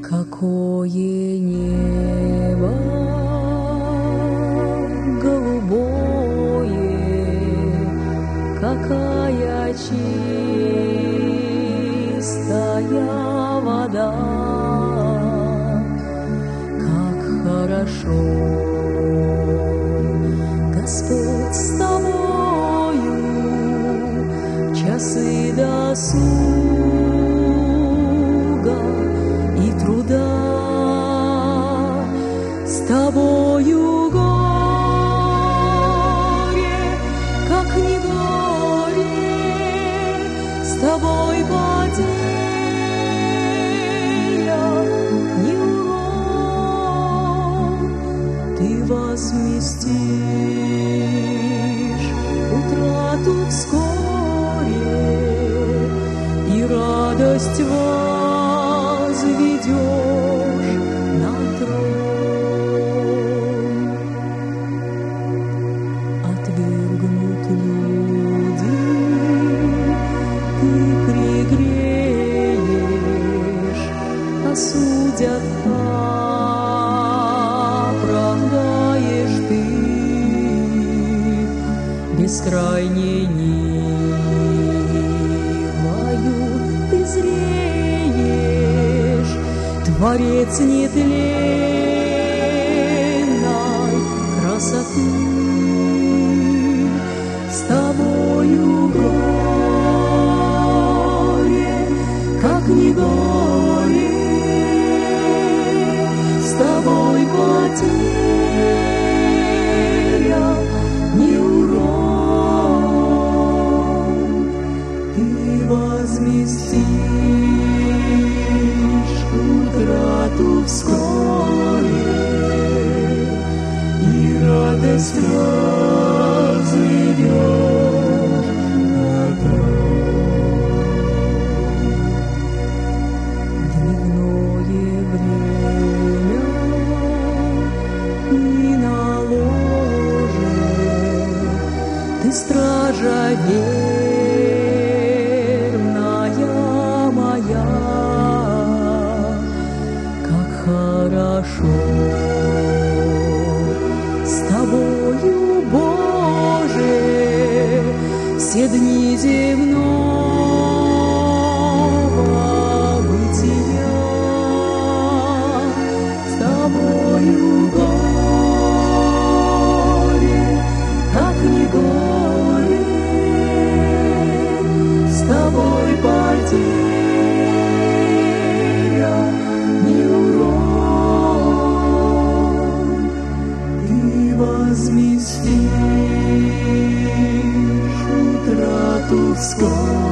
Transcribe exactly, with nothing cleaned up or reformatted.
Какое небо голубое, какая чистая вода, как хорошо, Господь, с тобою часы досуга и труда, с тобою горе, как не горе, с тобой потеря, не урон, ты возместишь утрату вскоре и радость возведешь на трон. Отвергнут люди, ты пригреешь, осудят, оправдаешь ты, бескрайней нивою ты зреешь, Творец нетленной красоты. С тобою горе, как не горе, с тобой потеря, не урон, ты возместишь утрату вскоре и радость разведешь на трон. Дневное время и на ложе ты, стража верная моя, как хорошо с тобою, Боже, все дни земного бытия. С тобою горе, как не горе, с тобой потеря, не урон, ты возместишь утрату вскоре